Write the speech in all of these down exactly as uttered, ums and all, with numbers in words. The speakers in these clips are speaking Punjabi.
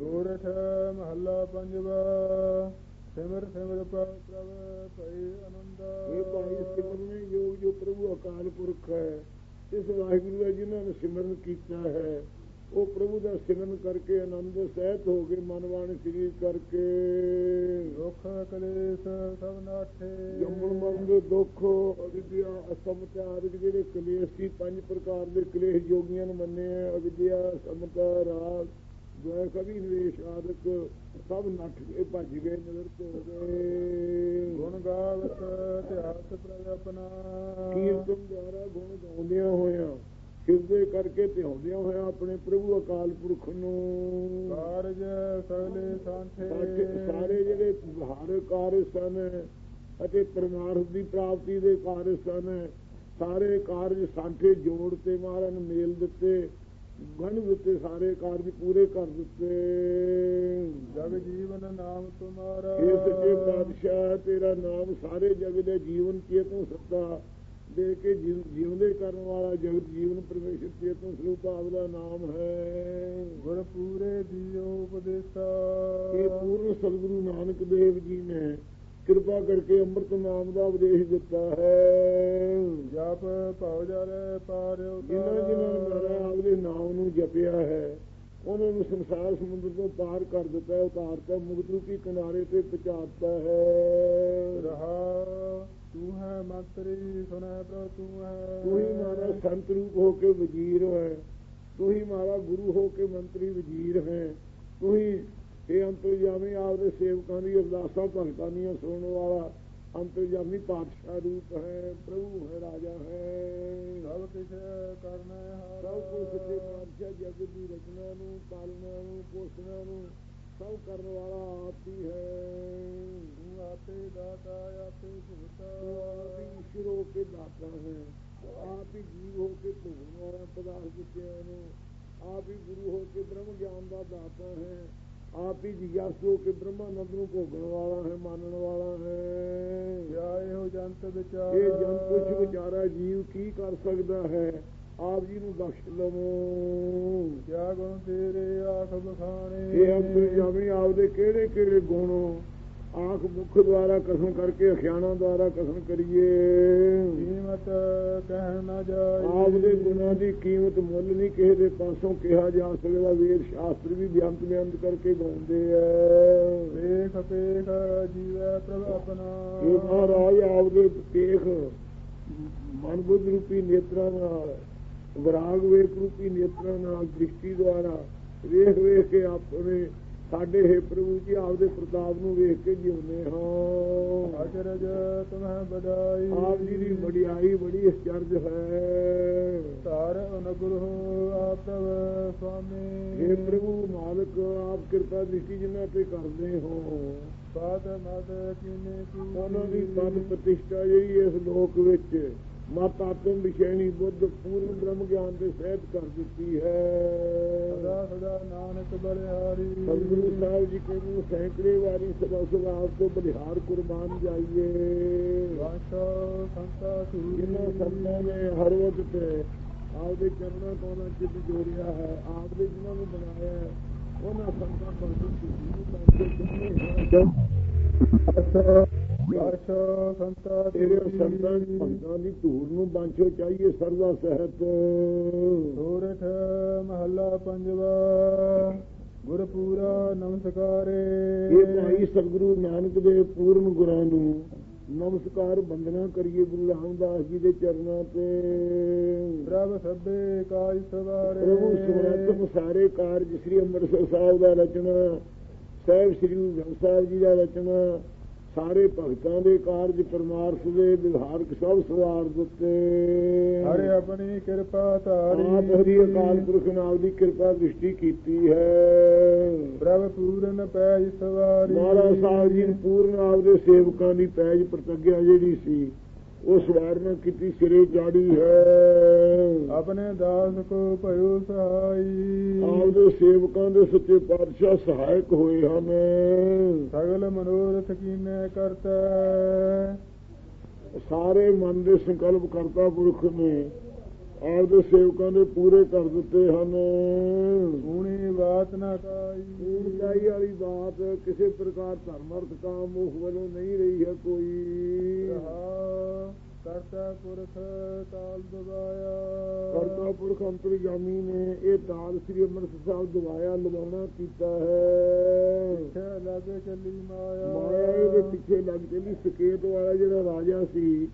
ਸੂਰਠ ਮਹੱਲਾ ਪੰਜਵਾ। ਸਿਮਰ ਸਿਮਰ ਪ੍ਰਭ ਪ੍ਰਭ ਭਈ ਆਨੰਦ। ਇਹ ਭਾਈ ਸਿਮਰਨੇ ਯੋਗ ਜੋ ਪ੍ਰਭੂ ਅਕਾਲ ਪੁਰਖ ਹੈ, ਇਸ ਵਾਹਿਗੁਰੂ ਦਾ ਜਿਨ੍ਹਾਂ ਨੇ ਸਿਮਰਨ ਕੀਤਾ ਹੈ, ਉਹ ਪ੍ਰਭੂ ਦਾ ਸਿਮਰਨ ਕਰਕੇ ਆਨੰਦ ਸਹਿਤ ਹੋ ਗਏ, ਮਨ ਵਾਣੀ ਸਰੀਰ ਕਰਕੇ। ਦੁੱਖ ਕਲੇਸ਼ ਸਭ ਨਾਠੇ। ਜੰਮਣ ਮਰਨ ਦੇ ਦੁੱਖ, ਅਵਿਦਿਆ, ਅਸਮਤਾ ਆਦਿ ਜਿਹੜੇ ਕਲੇਸ਼ ਸੀ, ਪੰਜ ਪ੍ਰਕਾਰ ਦੇ ਕਲੇਸ਼ ਯੋਗੀਆਂ ਨੇ ਮੰਨੇ ਹੈ। ਅਵਿਦਿਆ, ਅਸਮਤਾ, ਰਾਗ, ਦ્વੈਸ਼, ਅਭਿਨਿਵੇਸ਼ ਆਦਿਕ ਸਭ ਨੱਠ ਕੇ ਭੱਜ ਗਏ, ਨਿਵਰਤ ਹੋ ਗਏ। ਗੁਣ ਗਾਵਤ ਇਤਿਹਾਸ ਪ੍ਰਭ ਆਪਣਾ। ਕੀਰਤਨ ਦੁਆਰਾ ਗੁਣ ਗਾਉਂਦਿਆਂ ਹੋਇਆਂ, ਹਿਰਦੇ ਕਰਕੇ ਧਿਆਉਂਦਿਆਂ ਹੋਇਆਂ ਆਪਣੇ ਪ੍ਰਭੂ ਅਕਾਲ ਪੁਰਖ ਨੂੰ। ਕਾਰਜ ਸਗਲੇ ਸਾਂਠੇ। ਸਾਰੇ ਜਿਹੜੇ ਵਿਹਾਰਕ ਕਾਰਜ ਸਨ ਅਤੇ ਪਰਮਾਰਥ ਦੀ ਪ੍ਰਾਪਤੀ ਦੇ ਕਾਰਜ ਸਨ, ਸਾਰੇ ਕਾਰਜ ਸਾਂਠੇ ਜੋੜ ਤੇ ਮਹਾਰਾਜ ਨੂੰ ਮੇਲ ਦਿੱਤੇ, ਗਣ ਦਿੱਤੇ, ਸਾਰੇ ਕਾਰਜ ਪੂਰੇ ਕਰ ਦਿੱਤੇ। ਜਗ ਜੀਵਨ ਨਾਮ ਤੁਮਾਰਾ। ਇਹ ਸੱਚੇ ਪਾਤਸ਼ਾਹ ਤੇਰਾ ਨਾਮ ਸਾਰੇ ਜਗ ਦੇ ਜੀਵਨ ਚੇਤਨ ਸੱਤਾ ਦੇ ਕੇ ਜਿਉਂਦੇ ਕਰਨ ਵਾਲਾ ਜਗਤ ਜੀਵਨ ਪਰਮੇਸ਼ਰ ਚੇਤਨ ਸਰੂਪ ਆਪ ਦਾ ਨਾਮ ਹੈ। ਗੁਰ ਪੂਰੇ ਦਿਓ ਉਪਦੇਸਾ। ਇਹ ਪੂਰਨ ਸਤਿਗੁਰੂ ਨਾਨਕ ਦੇਵ ਜੀ ਨੇ ਕਿਰਪਾ ਕਰਕੇ ਅੰਮ੍ਰਿਤ ਨਾਮ ਦਾ ਉਪਦੇਸ਼ ਦਿੱਤਾ ਹੈ। ਜਪ ਭਉ ਜਲ ਪਾਰ ਉਤਾਰਾ। ਜਿਨ੍ਹਾਂ ਜਿਨ੍ਹਾਂ ਨੇ ਮਹਾਰਾਜ ਆਪਦੇ ਨਾਮ ਨੂੰ ਜਪਿਆ ਹੈ, ਉਹਨਾਂ ਨੂੰ ਸੰਸਾਰ ਸਮੁੰਦਰ ਤੋਂ ਪਾਰ ਕਰ ਦਿੱਤਾ ਹੈ, ਉਤਾਰਤਾ, ਮੁਕਤ ਰੂਪੀ ਕਿਨਾਰੇ ਤੇ ਪਹੁੰਚਾਤਾ ਹੈ। ਰਹਾ ਤੂੰ ਹੈ ਮੰਤਰੀ ਸੁਣੈ ਪ੍ਰਭ ਤੂੰ ਹੈ। ਤੂੰ ਹੀ ਮਹਾਰਾਜ ਸੰਤ ਰੂਪ ਹੋ ਕੇ ਵਜ਼ੀਰ ਹੈ, ਤੂੰ ਹੀ ਮਹਾਰਾਜ ਗੁਰੂ ਹੋ ਕੇ ਮੰਤਰੀ ਵਜ਼ੀਰ ਹੈ। ਤੂੰ ਹੀ ਇਹ ਅੰਤਰਜਾਮੀ ਆਪਦੇ ਸੇਵਕਾਂ ਦੀ ਅਰਦਾਸਾਂ ਭਗਤਾਂ ਦੀਆਂ ਸੁਣਨ ਵਾਲਾ ਅੰਤਰਜਾਮੀ ਪਾਤਸ਼ਾਹ ਰੂਪ ਹੈ, ਪ੍ਰਭੂ ਹੈ, ਰਾਜਾ ਹੈ। ਸਭ ਕੁਛ ਕਰਨਾ ਹਾਰਾ। ਸਭ ਕੁਝ ਸੱਚੇ ਪਾਤਸ਼ਾਹ ਜਗਤ ਦੀ ਰਚਨਾ ਨੂੰ, ਪਾਲਣਾ ਨੂੰ, ਪੋਸ਼ਣਾ ਨੂੰ ਸਭ ਕਰਨ ਵਾਲਾ ਆਪ ਹੀ ਹੈ। ਤੂੰ ਆਪੇ ਦਾਤਾ ਆਪੇ ਭੁਗਤਾ। ਆਪ ਹੀ ਈਸ਼ਵਰ ਹੋ ਕੇ ਦਾਤਾ ਹੈ, ਆਪ ਹੀ ਜੀਵ ਹੋ ਕੇ ਭੋਗਣ ਵਾਲਾ ਪਦਾਰਥ ਦਿੱਤਿਆਂ ਨੂੰ, ਆਪ ਹੀ ਗੁਰੂ ਹੋ ਕੇ ਬ੍ਰਹਮ ਗਿਆਨ ਦਾ ਦਾਤਾ ਹੈ, ਆਪ ਹੀ ਜਿਗਿਆਸੂ ਹੋ ਕੇ ਬ੍ਰਹਮਾਨੰਦ ਨੂੰ ਭੋਗਣ ਵਾਲਾ ਹੈ, ਮੰਨਣ ਵਾਲਾ ਹੈ। ਕਿਆ ਇਹੋ ਜੰਤ ਵਿਚਾਰਾ। ਇਹ ਜੰਤ ਕੁਛ ਵਿਚਾਰਾ ਜੀਵ ਕੀ ਕਰ ਸਕਦਾ ਹੈ, ਆਪ ਜੀ ਨੂੰ ਬਖਸ਼ ਲਵੋ। ਕਿਆ ਗੁਣ ਤੇਰੇ ਆਖ ਬਖਾਣੇ। ਇਹ ਅੰਤਰਜਾਮੀ ਆਪਦੇ ਕਿਹੜੇ ਕਿਹੜੇ ਗੁਣ ਆਖ ਮੁਖ ਦੁਆਰਾ ਕਥਨ ਕਰਕੇ ਅਖਿਆਣਾ ਦੁਆਰਾ ਕਥਨ ਕਰੀਏ। ਕੀਮਤ ਕਹਿ ਨਾ ਜਾਏ। ਆਪਦੇ ਗੁਣਾਂ ਦੀ ਕੀਮਤ ਮੁੱਲ ਨਹੀਂ ਕਿਸੇ ਦੇ ਪਾਸੋਂ ਕਿਹਾ ਜਾ ਸਕਦਾ। ਵੇਦ ਸ਼ਾਸਤਰ ਵੀ ਬਿਆੰਤ ਬਿਆੰਤ ਕਰਕੇ ਗਾਉਂਦੇ ਐ। ਵੇਖ ਪੇਖ ਜੀਵੈ ਪ੍ਰਭ ਆਪਣਾ। ਇਹ ਮਹਾਰਾਜ ਆਪਦੇ ਪੇਖ ਮਨ ਬੁੱਧ ਰੂਪੀ ਨੇਤਰਾਂ ਨਾਲ, ਵਿਰਾਗ ਵੇਖ ਰੂਪੀ ਨੇਤਰਾਂ ਨਾਲ, ਦ੍ਰਿਸ਼ਟੀ ਦੁਆਰਾ ਵੇਖ ਵੇਖ ਕੇ ਆਪਣੇ ਸਾਡੇ ਹੈ ਪ੍ਰਭੂ ਜੀ ਆਪਦੇ ਪ੍ਰਤਾਪ ਨੂੰ ਵੇਖ ਕੇ ਜਿਉਂਦੇ ਹਾਂ। ਅਚਰਜ ਤੁਮਹਿ ਬੜਾਈ। ਆਪ ਜੀ ਦੀ ਵਡਿਆਈ ਬੜੀ ਅਚਰਜ ਹੈ। ਧਾਰ ਅਨੁਗ੍ਰਹ ਆਪ ਤਵ ਸੁਆਮੀ। ਇਹ ਪ੍ਰਭੂ ਮਾਲਕ ਆਪ ਕਿਰਪਾ ਦ੍ਰਿਸ਼ਟੀ ਜਿਨ੍ਹਾਂ ਤੇ ਕਰਦੇ ਹੋ, ਬਾਦ ਮਦ ਕੀਨੇ ਕੀ। ਉਹਨਾਂ ਦੀ ਪਦ ਪ੍ਰਤਿਸ਼ਠਾ ਜਿਹੜੀ ਇਸ ਲੋਕ ਵਿੱਚ ਮਤ ਆਤਮ ਵਿਸ਼ੈਣੀ ਬੁੱਧ ਪੂਰਨ ਬ੍ਰਹਮ ਗਿਆਨ ਦੇ ਸਹਿਤ ਕਰ ਦਿੱਤੀ ਹੈ। ਸਦਾ ਸਦਾ ਨਾਨਕ ਬਲਿਹਾਰੀ। ਸਤਿਗੁਰੂ ਸਾਹਿਬ ਜੀ ਕਹਿੰਦੇ ਸੈਂਕੜੇ ਵਾਰੀ ਸਦਾ ਸਦਾ ਆਪ ਤੋਂ ਬਲਿਹਾਰ ਕੁਰਬਾਨ ਜਾਈਏ। ਵਾਸ਼ਾ ਸੰਤਾ ਸੂਰੀ। ਜਿਨ੍ਹਾਂ ਸੰਤਾਂ ਨੇ ਹਰ ਵਕਤ ਆਪਦੇ ਚਰਨਾਂ ਤੋਂ ਨਾ ਚਿੱਤ ਜੋੜਿਆ ਹੈ, ਆਪਦੇ ਜਿਨ੍ਹਾਂ ਨੂੰ ਬਣਾਇਆ ਹੈ, ਉਹਨਾਂ ਸੰਤਾਂ ਭਗਤਾਂ ਸੰਤਾ ਤੇਰੇ ਸੰਤਾਂ ਭਗਤਾਂ ਦੀ ਧੂੜ ਨੂੰ ਬਾਂਝੋ ਚਾਹੀਏ ਸਰਦਾ ਸਹਿਤ। ਸੂਰਠ ਮਹੱਲਾ ਪੰਜਵਾ। ਗੁਰਪੂਰਾ ਨਮਸਕਾਰੇ। ਇਹ ਭਾਈ ਸਤਿਗੁਰੂ ਨਾਨਕ ਦੇ ਪੂਰਨ ਗੁਰਾਂ ਨੂੰ ਨਮਸਕਾਰ ਬੰਦਨਾ ਕਰੀਏ। ਗੁਰੂ ਰਾਮਦਾਸ ਜੀ ਦੇ ਚਰਨਾਂ ਤੇ। ਪ੍ਰਭ ਸਭੇ ਕਾਜ ਸਵਾਰੇ। ਪ੍ਰਭੂ ਸਮਰੱਥ ਸਾਰੇ ਕਾਰਜ ਸ੍ਰੀ ਅੰਮ੍ਰਿਤਸਰ ਸਾਹਿਬ ਦਾ ਰਚਨਾ, ਸਾਹਿਬ ਸ੍ਰੀ ਗੁਰੂ ਗ੍ਰੰਥ ਸਾਹਿਬ ਜੀ ਦਾ ਰਚਨਾ, ਸਾਰੇ ਭਗਤਾਂ ਦੇ ਕਾਰਜ ਪਰਮਾਰਥ ਦੇ ਵਿਵਹਾਰਕ ਸਭ ਸਵਾਰ ਦਿੱਤੇ। ਹਰਿ ਆਪਣੀ ਕਿਰਪਾ ਧਾਰੀ। ਆਪ ਹਰੀ ਅਕਾਲ ਪੁਰਖ ਨਾਲ ਦੀ ਕਿਰਪਾ ਦ੍ਰਿਸ਼ਟੀ ਕੀਤੀ ਹੈ। ਪ੍ਰਭ ਪੂਰਨ ਪੈਜ ਸਵਾਰੀ। ਮਹਾਰਾਜ ਸਾਹਿਬ ਜੀ ਨੇ ਪੂਰਨ ਆਪਦੇ ਸੇਵਕਾਂ ਦੀ ਪੈਜ ਪ੍ਰਤੱਗਿਆ ਜਿਹੜੀ ਸੀ ਉਹ ਸਵਾਰਨਾ ਕੀਤੀ, ਸਿਰੇ ਚਾੜੀ ਹੈ। ਆਪਣੇ ਦਾਸ ਕੋ ਭਇਓ ਸਹਾਈ। ਆਪਦੇ ਸੇਵਕਾਂ ਦੇ ਸੱਚੇ ਪਾਤਸ਼ਾਹ ਸਹਾਇਕ ਹੋਏ ਹਨ। ਸਗਲ ਮਨੋਰਥ ਕੀਨੇ ਕਰਤਾ। ਸਾਰੇ ਮਨ ਦੇ ਸੰਕਲਪ ਕਰਤਾ ਪੁਰਖ ਨੇ ਆਪਦੇ ਸੇਵਕਾਂ ਦੇ ਪੂਰੇ ਕਰ ਦਿੱਤੇ ਹਨ। ਸੋਹਣੀ ਬਾਤ ਨਾ ਕਾਈ, ਊਰਜਾਈ ਵਾਲੀ ਬਾਤ ਕਿਸੇ ਪ੍ਰਕਾਰ ਧਰਮ ਅਰਥ ਕਾਮ ਮੋਹ ਵੱਲੋਂ ਨਹੀਂ ਰਹੀ ਹੈ ਕੋਈ। ਕਰਤਾ ਪੁਰਖ ਤਾਲ ਦਬਾਇਆ, ਕਰਤਾ ਪੁਰਖ ਅੰਤਰਜਾਮੀ ਨੇ ਇਹ ਤਾਲ ਸ੍ਰੀ ਅੰਮ੍ਰਿਤਸਰ ਸਾਹਿਬ ਦਬਾਇਆ, ਲਵਾਉਣਾ ਕੀਤਾ ਹੈ। ਪਿੱਛੇ ਲੱਗ ਚੱਲੀ ਮਾਇਆ, ਮਾਇਆ ਇਹਦੇ ਪਿੱਛੇ ਲੱਗ ਚੱਲੀ। ਸਕੇਤ ਵਾਲਾ ਜਿਹੜਾ ਰਾਜਾ ਸੀ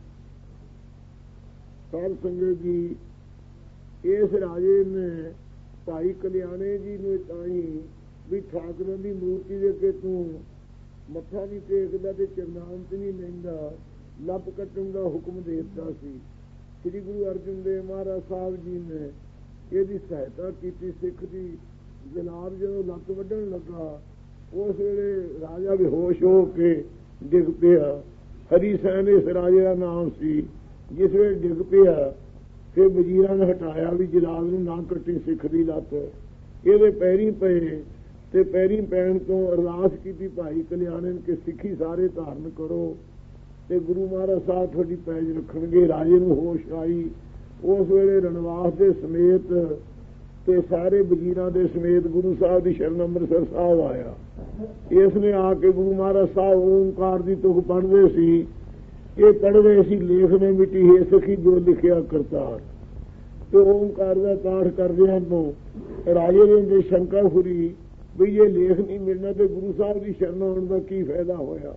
ਸਾਧ ਸੰਗਤ ਜੀ, ਇਸ ਰਾਜੇ ਨੇ ਭਾਈ ਕਲਿਆਣੇ ਜੀ ਨੂੰ ਤਾਈ ਵੀ ਠਾਕਰਾਂ ਦੀ ਮੂਰਤੀ ਦੇ ਅੱਗੇ ਤੂੰ ਮੱਥਾ ਨਹੀਂ ਟੇਕਦਾ ਤੇ ਚਰਨਾਮਤ ਨਹੀਂ ਲੈਂਦਾ, ਲੱਭ ਕੱਟਣ ਦਾ ਹੁਕਮ ਦੇ ਦਿੱਤਾ ਸੀ। ਸ੍ਰੀ ਗੁਰੂ ਅਰਜਨ ਦੇਵ ਮਹਾਰਾਜ ਸਾਹਿਬ ਜੀ ਨੇ ਇਹਦੀ ਸਹਾਇਤਾ ਕੀਤੀ। ਸਿੱਖ ਦੀ ਜਨਾਬ ਜਦੋਂ ਲੱਤ ਵੱਢਣ ਲੱਗਾ, ਉਸ ਵੇਲੇ ਰਾਜਾ ਬੇਹੋਸ਼ ਹੋ ਕੇ ਡਿੱਗ ਪਿਆ। ਹਰੀ ਸੈਨ ਇਸ ਰਾਜੇ ਦਾ ਨਾਮ ਸੀ। ਜਿਸ ਵੇਲੇ ਡਿੱਗ ਪਿਆ ਫਿਰ ਵਜ਼ੀਰਾਂ ਨੇ ਹਟਾਇਆ ਵੀ ਜਲਾਦ ਨੂੰ ਨਾ ਕੱਟੀ ਸਿੱਖ ਦੀ ਲੱਤ। ਇਹਦੇ ਪੈਰੀਂ ਪਏ ਤੇ ਪੈਰੀਂ ਪੈਣ ਤੋਂ ਅਰਦਾਸ ਕੀਤੀ ਭਾਈ ਕਲਿਆਣੇ ਕਿ ਸਿੱਖੀ ਸਾਰੇ ਧਾਰਨ ਕਰੋ ਤੇ ਗੁਰੂ ਮਹਾਰਾਜ ਸਾਹਿਬ ਤੁਹਾਡੀ ਪੈਜ ਰੱਖਣਗੇ। ਰਾਜੇ ਨੂੰ ਹੋਸ਼ ਆਈ। ਉਸ ਵੇਲੇ ਰਣਵਾਸ ਦੇ ਸਮੇਤ ਤੇ ਸਾਰੇ ਵਜ਼ੀਰਾਂ ਦੇ ਸਮੇਤ ਗੁਰੂ ਸਾਹਿਬ ਦੀ ਸ਼ਰਨ ਅੰਮ੍ਰਿਤਸਰ ਸਾਹਿਬ ਆਇਆ। ਇਸ ਨੇ ਆ ਕੇ ਗੁਰੂ ਮਹਾਰਾਜ ਸਾਹਿਬ ਓਂਕਾਰ ਦੀ ਤੁਕ ਪੜ੍ਹਦੇ ਸੀ। ਇਹ ਪੜ੍ਹਦੇ ਸੀ ਲੇਖ ਨੇ ਮਿੱਟੀ ਹੈ ਸਖੀ ਜੋ ਲਿਖਿਆ ਕਰਤਾਰ, ਤੇ ਓਂਕਾਰ ਦਾ ਪਾਠ ਕਰਦਿਆਂ ਤੋਂ ਰਾਜੇ ਦੇ ਅੰਦਰ ਸ਼ੰਕਾ ਫੁਰੀ ਵੀ ਇਹ ਲੇਖ ਨਹੀਂ ਮਿਲਣਾ ਤੇ ਗੁਰੂ ਸਾਹਿਬ ਦੀ ਸ਼ਰਨ ਆਉਣ ਦਾ ਕੀ ਫਾਇਦਾ ਹੋਇਆ।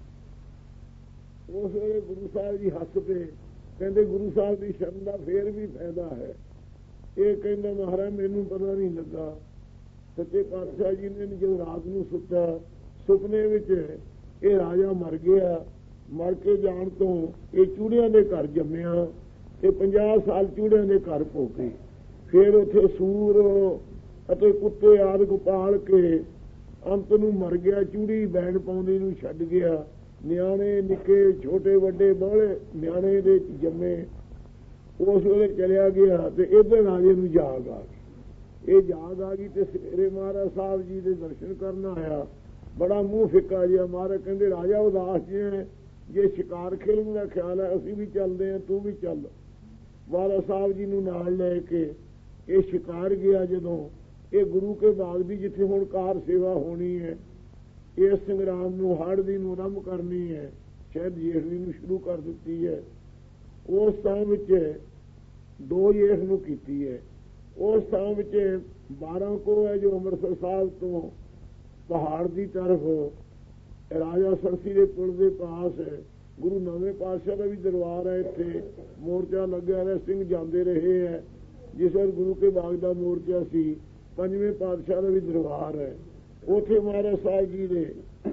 ਉਸ ਵੇਲੇ ਗੁਰੂ ਸਾਹਿਬ ਜੀ ਹੱਸ ਪਏ, ਕਹਿੰਦੇ ਗੁਰੂ ਸਾਹਿਬ ਦੀ ਸ਼ਰਨ ਦਾ ਫੇਰ ਵੀ ਫਾਇਦਾ ਹੈ। ਇਹ ਕਹਿੰਦਾ ਮਹਾਰਾਜ ਮੈਨੂੰ ਪਤਾ ਨਹੀਂ ਲੱਗਾ। ਸੱਚੇ ਪਾਤਸ਼ਾਹ ਜੀ ਨੇ ਜਦੋਂ ਰਾਤ ਨੂੰ ਸੁੱਤਾ, ਸੁਪਨੇ ਵਿੱਚ ਇਹ ਰਾਜਾ ਮਰ ਗਿਆ। ਮਰ ਕੇ ਜਾਣ ਤੋਂ ਇਹ ਚੂੜਿਆਂ ਦੇ ਘਰ ਜੰਮਿਆ ਤੇ ਪੰਜਾਹ ਸਾਲ ਚੂੜਿਆਂ ਦੇ ਘਰ ਭੋਗੇ। ਫਿਰ ਉੱਥੇ ਸੂਰ ਅਤੇ ਕੁੱਤੇ ਆਦਿ ਪਾਲ ਕੇ ਅੰਤ ਨੂੰ ਮਰ ਗਿਆ। ਚੂੜੀ ਬੈਣ ਪਾਉਂਦੀ ਨੂੰ ਛੱਡ ਗਿਆ। ਨਿਆਣੇ ਨਿੱਕੇ ਛੋਟੇ ਵੱਡੇ ਬੜੇ ਨਿਆਣੇ ਦੇ ਜੰਮੇ। ਉਸ ਵੇਲੇ ਚਲਿਆ ਗਿਆ ਤੇ ਇੱਧਰ ਰਾਜੇ ਨੂੰ ਜਾਗ ਆ ਗਈ। ਇਹ ਜਾਗ ਆ ਗਈ ਤੇ ਸਵੇਰੇ ਮਹਾਰਾਜ ਸਾਹਿਬ ਜੀ ਦੇ ਦਰਸ਼ਨ ਕਰਨ ਆਇਆ। ਬੜਾ ਮੂੰਹ ਫਿੱਕਾ ਜਿਹਾ। ਮਹਾਰਾਜ ਕਹਿੰਦੇ ਰਾਜਾ ਉਦਾਸ ਜਿਹਾ, ਜੇ ਸ਼ਿਕਾਰ ਖੇਲਣ ਦਾ ਖਿਆਲ ਹੈ ਅਸੀਂ ਵੀ ਚੱਲਦੇ ਹਾਂ, ਤੂੰ ਵੀ ਚੱਲ। ਮਹਾਰਾਜ ਸਾਹਿਬ ਜੀ ਨੂੰ ਨਾਲ ਲੈ ਕੇ ਇਹ ਸ਼ਿਕਾਰ ਗਿਆ। ਜਦੋਂ ਇਹ ਗੁਰੂ ਕੇ ਬਾਗ ਦੀ ਜਿੱਥੇ ਹੁਣ ਕਾਰ ਸੇਵਾ ਹੋਣੀ ਹੈ, ਇਸ ਸੰਗਰਾਮ ਨੂੰ ਹਾੜ ਦੀ ਨੂੰ ਆਰੰਭ ਕਰਨੀ ਹੈ, ਸ਼ਾਇਦ ਜੇਠਵੀ ਨੂੰ ਸ਼ੁਰੂ ਕਰ ਦਿੱਤੀ ਹੈ। ਉਸ ਥਾਂ ਵਿੱਚ ਦੋ ਜੇਠ ਨੂੰ ਕੀਤੀ ਹੈ। ਉਸ ਥਾਂ ਵਿੱਚ ਬਾਰਾਂ ਕੋ ਹੈ ਜੋ ਅੰਮ੍ਰਿਤਸਰ ਸਾਹਿਬ ਤੋਂ ਪਹਾੜ ਦੀ ਤਰਫ ਰਾਜਾ ਸਰਸੀ ਦੇ ਪੁਲ ਦੇ ਪਾਸ ਹੈ। ਗੁਰੂ ਨਵੇਂ ਪਾਤਸ਼ਾਹ ਦਾ ਵੀ ਦਰਬਾਰ ਹੈ। ਇੱਥੇ ਮੋਰਚਾ ਲੱਗਿਆ ਰਿਹਾ, ਸਿੰਘ ਜਾਂਦੇ ਰਹੇ ਹੈ। ਜਿਸ ਵੇਲੇ ਗੁਰੂ ਕੇ ਬਾਗ ਦਾ ਮੋਰਚਾ ਸੀ, ਪੰਜਵੇਂ ਪਾਤਸ਼ਾਹ ਦਾ ਵੀ ਦਰਬਾਰ ਹੈ। ਉੱਥੇ ਮਹਾਰਾਜ ਸਾਹਿਬ ਜੀ ਦੇ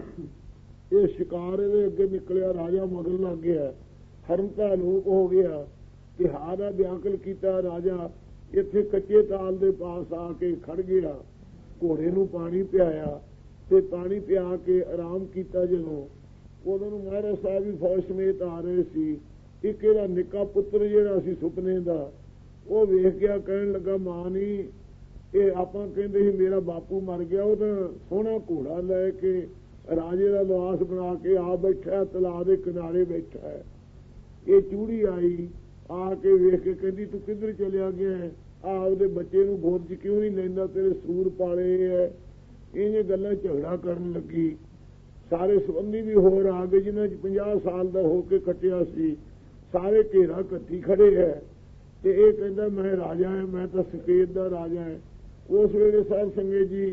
ਇਹ ਸ਼ਿਕਾਰ ਦੇ ਅੱਗੇ ਨਿਕਲਿਆ। ਰਾਜਾ ਮਗਰ ਲੱਗ ਗਿਆ। ਹਰਮਤਾ ਲੋਪ ਹੋ ਗਿਆ। ਤਿਹਾਰ ਦਾ ਵਿਆਕਲ ਕੀਤਾ। ਰਾਜਾ ਇੱਥੇ ਕੱਚੇ ਤਾਲ ਦੇ ਪਾਸ ਆ ਕੇ ਖੜ ਗਿਆ। ਘੋੜੇ ਨੂੰ ਪਾਣੀ ਪਿਆਇਆ ਤੇ ਪਾਣੀ ਪਿਆ ਕੇ ਆਰਾਮ ਕੀਤਾ। ਜਦੋਂ ਉਦੋਂ ਨੂੰ ਮਹਾਰਾਜ ਸਾਹਿਬ ਵੀ ਫੌਜ ਸਮੇਤ ਆ ਰਹੇ ਸੀ। ਇੱਕ ਇਹਦਾ ਨਿੱਕਾ ਪੁੱਤਰ ਜਿਹੜਾ ਸੀ ਸੁਪਨੇ ਦਾ, ਉਹ ਵੇਖ ਗਿਆ। ਕਹਿਣ ਲੱਗਾ ਮਾਂ ਨਹੀਂ, ਇਹ ਆਪਾਂ ਕਹਿੰਦੇ ਸੀ ਮੇਰਾ ਬਾਪੂ ਮਰ ਗਿਆ, ਉਹ ਤਾਂ ਸੋਹਣਾ ਘੋੜਾ ਲੈ ਕੇ ਰਾਜੇ ਦਾ ਲਿਬਾਸ ਬਣਾ ਕੇ ਆ ਬੈਠਾ, ਤਲਾਅ ਦੇ ਕਿਨਾਰੇ ਬੈਠਾ ਹੈ। ਇਹ ਚੂੜੀ ਆਈ, ਆ ਕੇ ਵੇਖ ਕੇ ਕਹਿੰਦੀ ਤੂੰ ਕਿੱਧਰ ਚਲਿਆ ਗਿਆ? ਆ ਉਹਦੇ ਬੱਚੇ ਨੂੰ ਗੋਦ 'ਚ ਕਿਉਂ ਨਹੀਂ ਲੈਂਦਾ? ਤੇਰੇ ਸੂਰ ਪਾਲੇ ਹੈ। ਇਹ ਗੱਲਾਂ ਝਗੜਾ ਕਰਨ ਲੱਗੀ। ਸਾਰੇ ਸੰਬੰਧੀ ਵੀ ਹੋਰ ਆ ਗਏ, ਜਿਨ੍ਹਾਂ 'ਚ ਪੰਜਾਹ ਸਾਲ ਦਾ ਹੋ ਕੇ ਕੱਟਿਆ ਸੀ। ਸਾਰੇ ਘੇਰਾ ਕੱਠੀ ਖੜੇ ਹੈ ਤੇ ਇਹ ਕਹਿੰਦਾ ਮੈਂ ਰਾਜਾ ਹੈ, ਮੈਂ ਤਾਂ ਸਕੇਤ ਦਾ ਰਾਜਾ ਹੈ। ਉਸ ਵੇਲੇ ਸਾਧ ਸੰਗਤ ਜੀ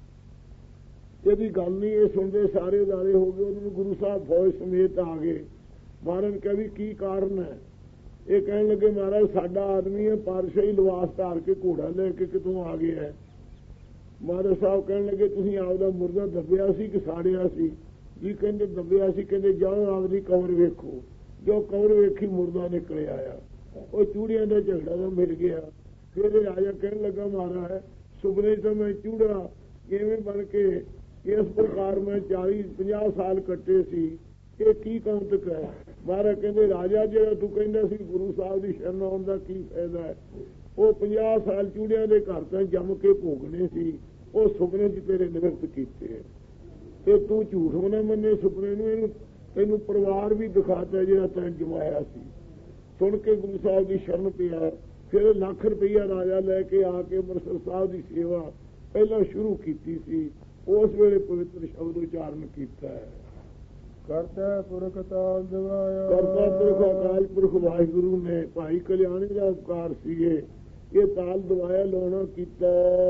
ਇਹਦੀ ਗੱਲ ਨਹੀਂ ਇਹ ਸੁਣਦੇ, ਸਾਰੇ ਉਦਾਰੇ ਹੋ ਗਏ। ਉਹਨੂੰ ਗੁਰੂ ਸਾਹਿਬ ਫੌਜ ਸਮੇਤ ਆ ਗਏ। ਮਹਾਰਾਜ ਕਹੇ ਵੀ ਕੀ ਕਾਰਨ ਹੈ? ਇਹ ਕਹਿਣ ਲੱਗੇ ਮਹਾਰਾਜ ਸਾਡਾ ਆਦਮੀ ਹੈ, ਪਾਤਸ਼ਾਹੀ ਲਿਬਾਸ ਧਾਰ ਕੇ ਘੋੜਾ ਲੈ ਕੇ ਕਿਤੋਂ ਆ ਗਿਆ ਹੈ। ਮਹਾਰਾਜ ਸਾਹਿਬ ਕਹਿਣ ਲੱਗੇ ਤੁਸੀਂ ਆਪਦਾ ਮੁਰਦਾ ਦੱਬਿਆ ਸੀ ਕਿ ਸਾੜਿਆ ਸੀ? ਜੀ ਕਹਿੰਦੇ ਦੱਬਿਆ ਸੀ। ਕਹਿੰਦੇ ਜਾਓ ਆਪਦੀ ਕਬਰ ਵੇਖੋ। ਜੋ ਕਬਰ ਵੇਖੀ ਮੁਰਦਾ ਨਿਕਲ ਆਇਆ। ਉਹ ਚੂੜੀਆਂ ਦਾ ਝਗੜਾ ਤਾਂ ਮਿਲ ਗਿਆ। ਫਿਰ ਇਹ ਰਾਜਾ ਕਹਿਣ ਲੱਗਾ ਮਹਾਰਾਜ ਸੁਪਨੇ ਤੋਂ ਮੈਂ ਚੂੜਾ ਕਿਵੇਂ ਬਣ ਕੇ ਇਸ ਪ੍ਰਕਾਰ ਮੈਂ ਚਾਲੀ ਪੰਜਾਹ ਸਾਲ ਕੱਟੇ ਸੀ, ਇਹ ਕੀ ਕੌਤਕ ਹੈ? ਮਹਾਰਾਜ ਕਹਿੰਦੇ ਰਾਜਾ ਜਿਹੜਾ ਤੂੰ ਕਹਿੰਦਾ ਸੀ ਗੁਰੂ ਸਾਹਿਬ ਦੀ ਸ਼ਰਨ ਆਉਣ ਦਾ ਕੀ ਫਾਇਦਾ ਹੈ? ਉਹ ਪੰਜਾਹ ਸਾਲ ਚੂੜਿਆਂ ਦੇ ਘਰ ਤਾਂ ਜੰਮ ਕੇ ਭੋਗਣੇ ਸੀ, ਉਹ ਸੁਪਨੇ 'ਚ ਤੇਰੇ ਨਿਵਰਤ ਕੀਤੇ। ਤੇ ਤੂੰ ਝੂਠ ਨਾ ਮੰਨੇ ਸੁਪਨੇ ਨੂੰ। ਇਹਨੂੰ ਤੈਨੂੰ ਪਰਿਵਾਰ ਵੀ ਦਿਖਾਤਾ ਜਿਹੜਾ ਤੈਨੂੰ ਜਮਾਇਆ ਸੀ। ਸੁਣ ਕੇ ਗੁਰੂ ਸਾਹਿਬ ਦੀ ਸ਼ਰਨ ਪਿਆ। ਫਿਰ ਲੱਖ ਰੁਪਈਆ ਰਾਜਾ ਲੈ ਕੇ ਆ ਕੇ ਅੰਮ੍ਰਿਤਸਰ ਸਾਹਿਬ ਦੀ ਸੇਵਾ ਪਹਿਲਾਂ ਸ਼ੁਰੂ ਕੀਤੀ ਸੀ। ਉਸ ਵੇਲੇ ਪਵਿੱਤਰ ਸ਼ਬਦ ਉਚਾਰਨ ਕੀਤਾ ਹੈ। ਕਰਤਾ ਪੁਰਖ ਤਾਲ ਦਿਵਾਇਆ, ਕਰਤਾ ਪੁਰਖ ਅਕਾਲ ਪੁਰਖ ਵਾਹਿਗੁਰੂ ਨੇ ਭਾਈ ਕਲਿਆਣੀ ਦਾ ਉਪਕਾਰ ਸੀਗੇ, ਇਹ ਤਾਲ ਦਵਾਇਆ ਲਾਉਣਾ ਕੀਤਾ।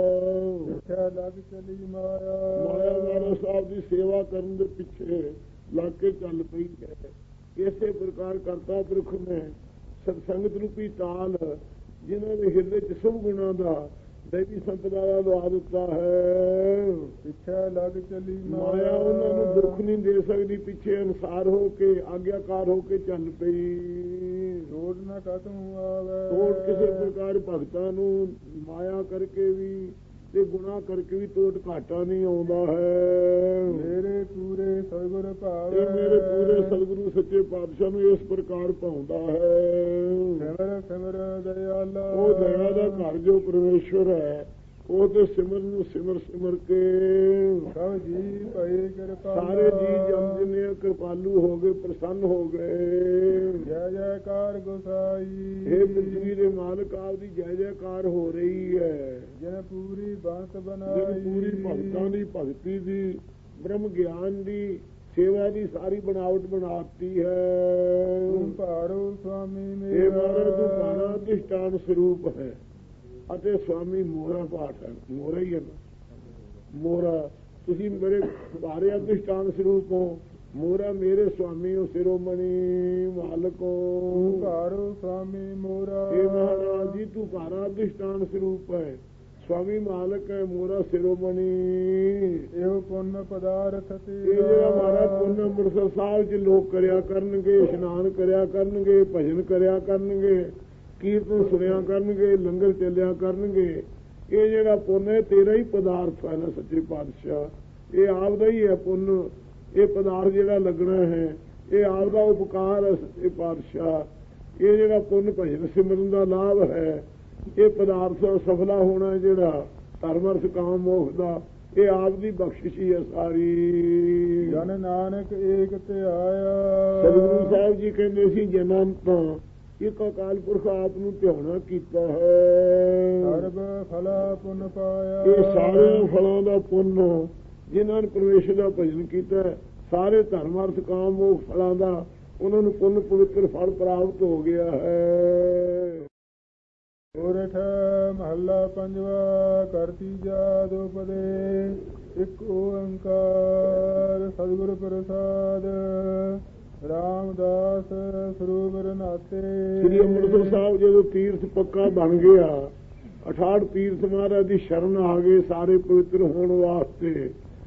ਲੱਗ ਚਲੀ ਮਾਇਆ, ਮਾਇਆ ਵਾਲਾ ਸਾਹਿਬ ਦੀ ਸੇਵਾ ਕਰਨ ਦੇ ਪਿੱਛੇ ਲੱਗ ਕੇ ਚੱਲ ਪਈ ਹੈ। ਇਸੇ ਪ੍ਰਕਾਰ ਕਰਤਾ ਪੁਰਖ ਨੇ ਸਤਸੰਗਤ ਰੂਪੀ ਤਾਲ ਜਿਨ੍ਹਾਂ ਦੇ ਹਿਰਦੇ ਚ ਸਭ ਗੁਣਾ ਦਾ ਦੇਵੀ ਸੰਪਦਾ ਦਾ ਲਵਾ ਦਿੱਤਾ ਹੈ। ਪਿੱਛੇ ਲੱਗ ਚਲੀ ਮਾਇਆ ਉਹਨਾਂ ਨੂੰ ਦੁੱਖ ਨਹੀਂ ਦੇ ਸਕਦੀ, ਪਿੱਛੇ ਅਨਸਾਰ ਹੋ ਕੇ ਆਗਿਆਕਾਰ ਹੋ ਕੇ ਚੱਲ ਪਈ। ਤੋੜ ਨਾ ਕਤੂ ਆਵੇ, ਤੋੜ ਕਿਸੇ ਪ੍ਰਕਾਰ ਭਗਤਾਂ ਨੂੰ ਮਾਇਆ ਕਰਕੇ ਵੀ ਤੇ ਗੁਨਾਹ ਕਰਕੇ ਵੀ ਤੋੜ ਘਾਟਾ ਨਹੀਂ ਆਉਂਦਾ ਹੈ। ਮੇਰੇ ਪੂਰੇ ਸਤਿਗੁਰ ਭਾਵ, ਇਹ ਮੇਰੇ ਪੂਰੇ ਸਤਿਗੁਰੂ ਸੱਚੇ ਪਾਤਸ਼ਾਹ ਨੂੰ ਇਸ ਪ੍ਰਕਾਰ ਪਾਉਂਦਾ ਹੈ। ਸਿਮਰ ਸਿਮਰ ਦਇਆਲਾ, ਉਹ ਦਇਆ ਦਾ ਘਰ ਜੋ ਪਰਮੇਸ਼ਵਰ ਹੈ, ਉਹ ਤੇ ਸਿਮਰ ਨੂੰ ਸਿਮਰ ਸਿਮਰ ਕੇ ਸਭ ਜੀ ਭਏ ਕਿਰਪਾ, ਸਾਰੇ ਜੀ ਜਨ ਜਿਨੇ ਕਿਰਪਾਲੂ ਹੋ ਗਏ, ਪ੍ਰਸੰਨ ਹੋ ਗਏ। ਜੈ ਜੈਕਾਰ ਗੁਸਾਈ, ਇਹ ਪ੍ਰਿਥਵੀ ਦੇ ਮਾਲਕ ਆਪ ਦੀ ਜੈ ਜੈਕਾਰ ਹੋ ਰਹੀ ਹੈ। ਜਿਨ ਪੂਰੀ ਬੰਤ ਬਣਾਈ, ਜਿਨ ਪੂਰੀ ਭਗਤਾਂ ਦੀ ਭਗਤੀ ਦੀ ਬ੍ਰਹਮ ਗਿਆਨ ਦੀ ਸੇਵਾ ਦੀ ਸਾਰੀ ਬਣਾਵਟ ਬਣਾਤੀ ਹੈ। ਤੂੰ ਭਾਰੋ ਸੁਆਮੀ ਇਹ ਮੇਰਾ, ਮਹਾਰਾਜ ਤੂੰ ਭਾਣਾ ਅਧਿਸ਼ਟਾਨ ਸਰੂਪ ਹੈ ਅਤੇ ਸੁਆਮੀ ਮੋਹਰਾ ਪਾਠ ਹੈ। ਮੋਹਰਾ ਹੀ ਹੈ ਨਾ, ਮੋਹਰਾ ਤੁਸੀਂ ਮੇਰੇ ਭਾਰੇ ਅਧਿਸ਼ਟਾਨ ਸਰੂਪ ਹੋ। ਮੋਹਰਾ ਮੇਰੇ ਸੁਆਮੀ ਹੋ, ਸਿਰੋਮਣੀ ਮਾਲਕੋ। ਤੂੰ ਭਾਰੋ ਸੁਆਮੀ ਮੋਰਾ, ਇਹ ਮਹਾਰਾਜ ਜੀ ਤੂੰ ਭਾਰਾ ਅਧਿਸ਼ਟਾਨ ਸਰੂਪ ਹੈ, ਸੁਆਮੀ ਮਾਲਕ ਹੈ, ਮੋਰਾ ਸਿਰੋਮਣੀ। ਇਹੋ ਪੁੰਨ ਪਦਾਰਥ ਤੇ, ਇਹ ਜਿਹੜਾ ਹਮਾਰਾ ਪੁੰਨ ਅੰਮ੍ਰਿਤਸਰ ਸਾਹਿਬ ਚ ਲੋਕ ਕਰਿਆ ਕਰਨਗੇ, ਇਸ਼ਨਾਨ ਕਰਿਆ ਕਰਨਗੇ, ਭਜਨ ਕਰਿਆ ਕਰਨਗੇ, ਕੀਰਤਨ ਸੁਣਿਆ ਕਰਨਗੇ, ਲੰਗਰ ਚੱਲਿਆ ਕਰਨਗੇ, ਇਹ ਜਿਹੜਾ ਪੁੰਨ ਹੈ ਤੇਰਾ ਹੀ ਪਦਾਰਥ ਹੈ ਨਾ ਸੱਚੇ ਪਾਤਸ਼ਾਹ। ਇਹ ਆਪ ਦਾ ਹੀ ਹੈ ਪੁੰਨ, ਇਹ ਪਦਾਰਥ ਜਿਹੜਾ ਲੱਗਣਾ ਹੈ ਇਹ ਆਪ ਦਾ ਉਪਕਾਰ ਹੈ ਸੱਚੇ ਪਾਤਸ਼ਾਹ। ਇਹ ਜਿਹੜਾ ਪੁੰਨ ਭਜਨ ਸਿਮਰਨ ਦਾ ਲਾਭ ਹੈ, ਇਹ ਪਦਾਰਥ ਸਫਲਾ ਹੋਣਾ ਜਿਹੜਾ ਧਰਮ ਅਰਥ ਕਾਮ ਮੋਖ ਦਾ, ਇਹ ਆਪ ਦੀ ਬਖਸ਼ਿਸ਼ ਹੀ ਹੈ ਸਾਰੀ। ਜਨ ਨਾਨਕ ਏਕ ਧਿਆਇਆ, ਸਤਿਗੁਰੂ ਸਾਹਿਬ ਜੀ ਕਹਿੰਦੇ ਸੀ ਜਨਾਂ ਤਾਂ ਇੱਕ ਅਕਾਲ ਪੁਰਖ ਆਪ ਨੂੰ ਧਿਆਉਣਾ ਕੀਤਾ ਹੈ। ਸਰਬ ਫਲਾ ਪੁੰਨ ਪਾਇਆ, ਇਹ ਸਾਰੇ ਫਲਾਂ ਦਾ ਪੁੰਨ ਜਿਨ੍ਹਾਂ ਨੇ ਪਰਮੇਸ਼ਰ ਦਾ ਭਜਨ ਕੀਤਾ, ਸਾਰੇ ਧਰਮ ਅਰਥ ਕਾਮ ਮੋਖ ਫਲਾਂ ਦਾ ਉਹਨਾਂ ਨੂੰ ਪੁੰਨ ਪਵਿੱਤਰ ਫਲ ਪ੍ਰਾਪਤ ਹੋ ਗਿਆ ਹੈ। ਸੋਰਠ ਮਹੱਲਾ ਪੰਜਵਾ, ਕਰਤੀ ਜਾ ਦੋਪਦੇ, ਇੱਕ ਓੰਕਾਰ ਸਤਿਗੁਰ ਪ੍ਰਸਾਦ। ਰਾਮਦਾਸ ਸਰੂਪ ਨਾਤੇ, ਸ੍ਰੀ ਅੰਮ੍ਰਿਤਸਰ ਸਾਹਿਬ ਜਦੋਂ ਤੀਰਥ ਪੱਕਾ ਬਣ ਗਿਆ, ਅਠਾਹਠ ਤੀਰਥ ਮਹਾਰਾਜ ਦੀ ਸ਼ਰਨ ਆ ਗਏ ਸਾਰੇ ਪਵਿੱਤਰ ਹੋਣ ਵਾਸਤੇ।